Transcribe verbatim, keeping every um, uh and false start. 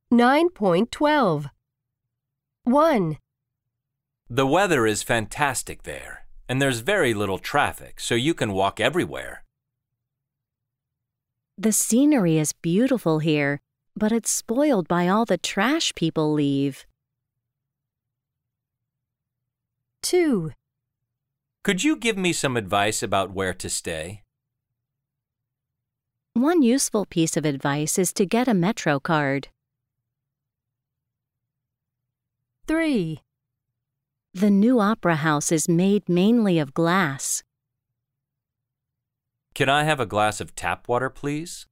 nine point twelve. one. The weather is fantastic there, and there's very little traffic, so you can walk everywhere. The scenery is beautiful here, but it's spoiled by all the trash people leave. two. Could you give me some advice about where to stay? One useful piece of advice is to get a Metro card. three. The new opera house is made mainly of glass. Can I have a glass of tap water, please?